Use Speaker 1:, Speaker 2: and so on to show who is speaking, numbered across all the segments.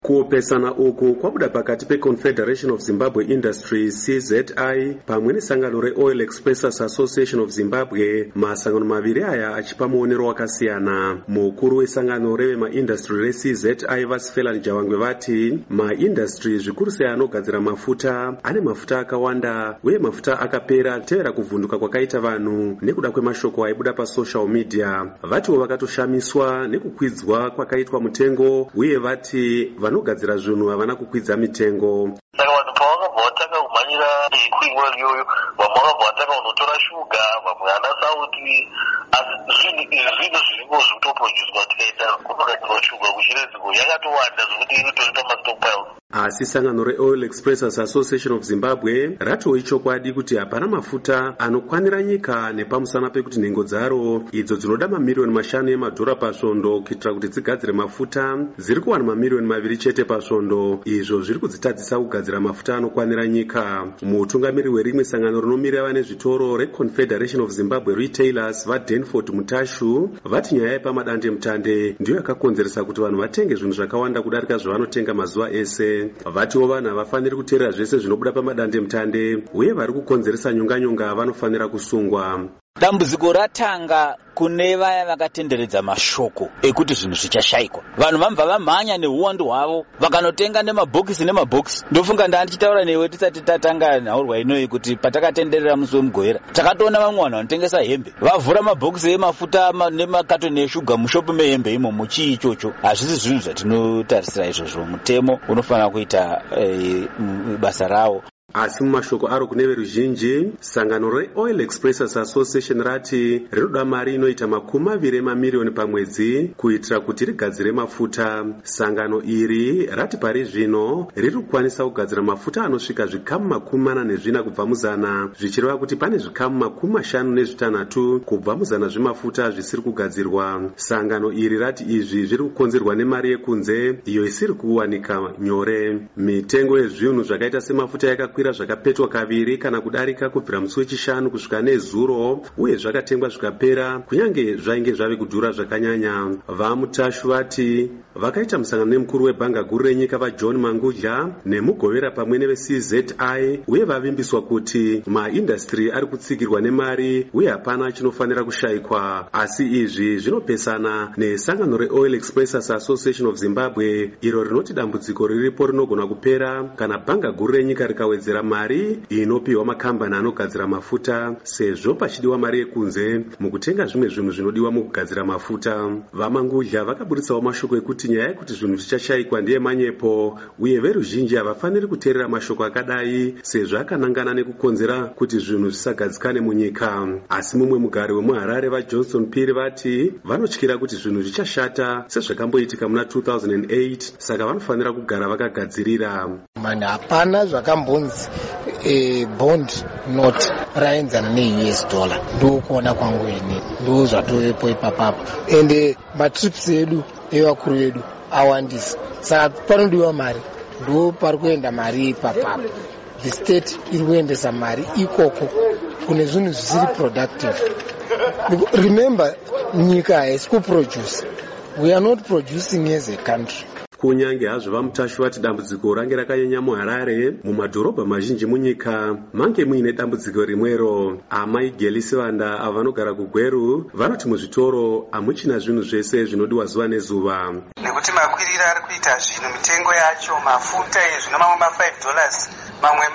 Speaker 1: Kuopesana uku kwabuda pakati peConfederation of Zimbabwe Industries CZI pamwe nesangano reOil Expressors Association of Zimbabwe, masangano maviri aya achipa muonero wakasiyana. Mukuru wesangano revemaindastry reCZI Vasifelani Javangwe vati maindastry zvikuru sei anogadzira mafuta ane mafuta akawanda uye mafuta akapera tevera kuvhunduka kwakaita vanhu nekuda kwemashoko aibuda pasocial media. Vatiwo vakatoshamiswa nekukwidzwa kwakaitwa mutengo uye vati vanogadzira zvinhu havana kukwidza mitengo.
Speaker 2: Saka vanhu pavakabva vatanga kumhanyira kuimwa iyoyo, vamwe vakabva vatanga kunotora shuga, vamwe ana sauti, asi zvinhu zviringo zvinotoprodyuswa tikaita kunogadzirwa shuga kuchiredziko yakatowanda zvokuti inotori pamastockpiles.
Speaker 1: Asi sangano reOil Expressors Association of Zimbabwe ratiwo ichokwadi kuti hapana mafuta anokwanira nyika nepamusana pekuti nhengo dzaro idzo dzinoda mamiliyoni 5 emadhora pasvondo kuitira kuti dzigadzire mafuta dziri kuwana mamiliyoni 2 chete pasvondo. Izvo zviri kudzitadzisa kugadzira mafuta anokwanira nyika. Mutungamiri werimwe sangano rinomirira vane zvitoro reConfederation of Zimbabwe Retailers vaDenford Mutashu vati nyaya yepamadandemutande ndiyo yakakonzeresa kuti vanhu vatenge zvinhu zvakawanda kudarika zvavanotenga mazuva ese. Vatiwo vanhu havafaniri kuteerera zvese zvinobuda pamadandemutande uye vari kukonzeresa nyonganyonga vanofanira kusungwa.
Speaker 3: Dambudziko ratanga kune vaya vakatenderedza mashoko ekuti zvinhu zvichashayikwa. Vanhu vamva vamhanya neuwandu hwavo vakanotenga nemabhokisi. Ndofunga ndichitaura newe tisati tatanga nhaurwa inoyi kuti patakatenderera musi wemugoera takatoona vamwe vanhu vanotengesa hembe vavhura mabhokisi emafuta nemakatoni eshuga mushopu mehembe imo muchii ichocho. Hazvisi zvinhu zvatinotarisira izvozvo. Mutemo unofanira kuita basa rawo.
Speaker 1: Asi mumashoko aro kune veruzhinji, sangano reOil Expressors Association rati rinoda mari inoita 20 mamiliyoni pamwedzi kuitira kuti rigadzire mafuta. Sangano iri rati pari zvino riri kukwanisa kugadzira mafuta anosvika zvikamu 44 kubva muzana, zvichireva kuti pane zvikamu 56 kubva muzana zvemafuta zvisiri kugadzirwa. Sangano iri rati izvi zviri kukonzerwa nemari yekunze iyo isiri kuwanika nyore. Mitengo yezvinhu zvakaita semafuta yakakwira zvakapetwa kaviri kana kudarika kubvira musi wechishanu kusvika nezuro uye zvakatengwa zvikapera kunyange zvainge zvave kudhura zvakanyanya. VaMutashu vati vakaita musangano nemukuru webhanga guru renyika vaJohn Mangudya nemugovera pamwe neveCZI uye vavimbiswa kuti maindastry ari kutsigirwa nemari uye hapana chinofanira kushayikwa. Asi izvi zvinopesana nesangano reOil Expressors Association of Zimbabwe iro rinoti dambudziko riripo rinogona kupera kana bhanga guru renyika rikawedzera mari inopiwa makambani anogadzira mafuta sezvo pachidiwa mari yekunze mukutenga zvimwe zvinhu zvinodiwa mukugadzira mafuta. VaMangudya vakaburitsawo mashoko ekuti nyaya yekuti zvinhu zvichashayikwa ndiye manyepo uye veruzhinji havafaniri kuteerera mashoko akadai sezvo akanangana nekukonzera kuti zvinhu zvisagadzikane munyika. Asi mumwe mugari wemuHarare vaJohnson Phiri vati vanotyira kuti zvinhu zvichashata sezvakamboitika muna 2008 saka vanofanira kugara vakagadzirira.
Speaker 4: Hapana zvakambonzi bond note raenzana neUS dollar ndokuona kwangu ini ndo zvatovepo ipapapo ende matrips edu evakuru vedu awandisa saka panodiwa mari ndo pari kuenda mari ipapapo. The state iri kuendesa mari ikoko kune zvinhu zvisiri productive. Remember, nyika haisi kuproduce. We are not producing as a country.
Speaker 1: Kunyange hazvo vaMutashu vati dambudziko range rakanyanya muHarare, mumadhorobha mazhinji munyika mange muine dambudziko rimwero. Amai Gelisivanda avanogara kuGweru vanoti muzvitoro hamuchina zvinhu zvese zvinodiwa zuva nezuva.
Speaker 5: Nekuti makwirira ari kuita zvinhu mitengo yacho mafuta ezvino mamwe $5 mamwe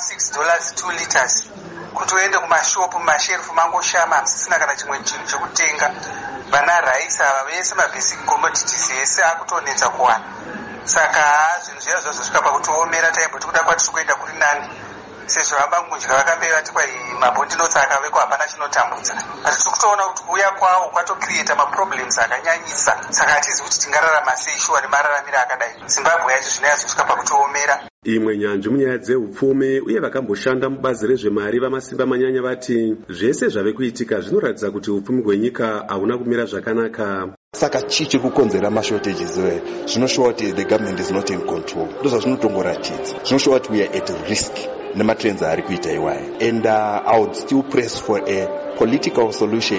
Speaker 5: $6 2 liters. Kuti uende kumashopu masherufu mangoshama musisina kana chimwe chinhu chekutenga. Vana raisi ava vese mabasic commodities ese akutonetsa kuwana. Saka zvinhu zviya zvazvosvika pakutoomera taimboti kuda kwatiri kuenda kuri nani. Sezvo vaMangudya vakambei vati kwai mabhondi notes akavekwa hapana chinotambudza. Asi tiri kutoona kuti kuuya kwawo kwatocreata maproblems akanyanyisa. Saka hatizi kuti tingararama sei shuwa nemararamiro akadai. Zimbabwe yacho zvino yazosvika pakutoomera.
Speaker 1: Imwe nyanzvi munyaya dzeupfumi uye vakamboshanda mubazi rezvemari vamasimba manyanya vati zvese zvave kuitika zvinoratidza kuti upfumi hwenyika hauna kumira zvakanaka.
Speaker 6: Saka chichi kukonzera mashortages zvinoshowa kuti the government is not in control. Ndozvazvinotongoratidza. Zvinoshowa kuti we are at risk nematrends ari kuita iwaya. And I would still press for a political solution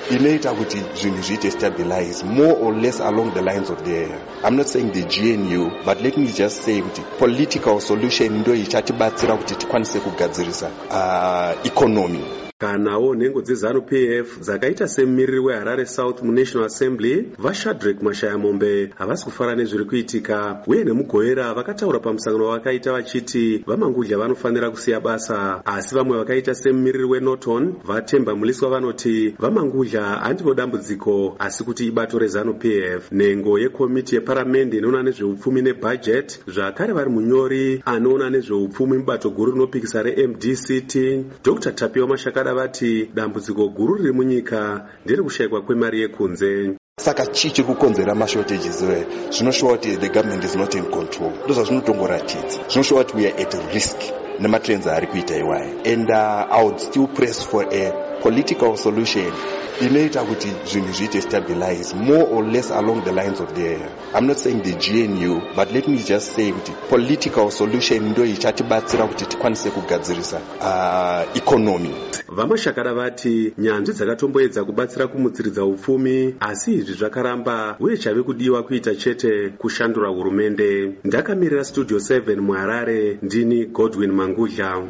Speaker 6: inoita kuti zvinhu zviite stabilize more or less along the lines of the, I'm not saying the GNU, but let me just say kuti political solution ndo ichatibatsira kuti tikwanise kugadzirisa economy.
Speaker 1: Kanawo nhengo dzeZANU-PF dzakaita semumiriri weHarare South muNational Assembly vaShadrack Mashayamombe havasi kufara nezviri kuitika uye nemugovera vakataura pamusangano wakaita vachiti vamangudya vanofanira kusiya basa, asi vamwe vakaita semumiriri weNorton vaTemba Muliswa vanoti vamangudya handivo dambudziko asi kuti ibato reZANU-PF. Nhengo yekomiti yeparamende inoona nezveupfumi nebudget zvakare vari munyori anoona nezveupfumi mubato guru rinopikisa reMDCT Dr. Tapiwa Mashakada vati dambudziko guru riri munyika ndere kushayikwa kwemari yekunze.
Speaker 6: Saka chichi kukonzera mashortages we zvinoshowa kuti the government is not in control. Ndozva zvinotongoratidza. Zvinoshowa kuti we are at risk nematrends ari kuita iwayo. And I would still press for a political solution inoita kuti zvinhu zviite stabilize more or less along the lines of the, I'm not saying the GNU, but let me just say kuti political solution ndo ichatibatsira kuti tikwanise kugadzirisa economy.
Speaker 1: VaMashakada vati nyanzvi dzakatomboedza kubatsira kumutsiridza upfumi asi izvi zvakaramba uye chave kudiwa kuita chete kushandura hurumende. Ndakamirira Studio 7 muHarare ndini Godwin Mangudla.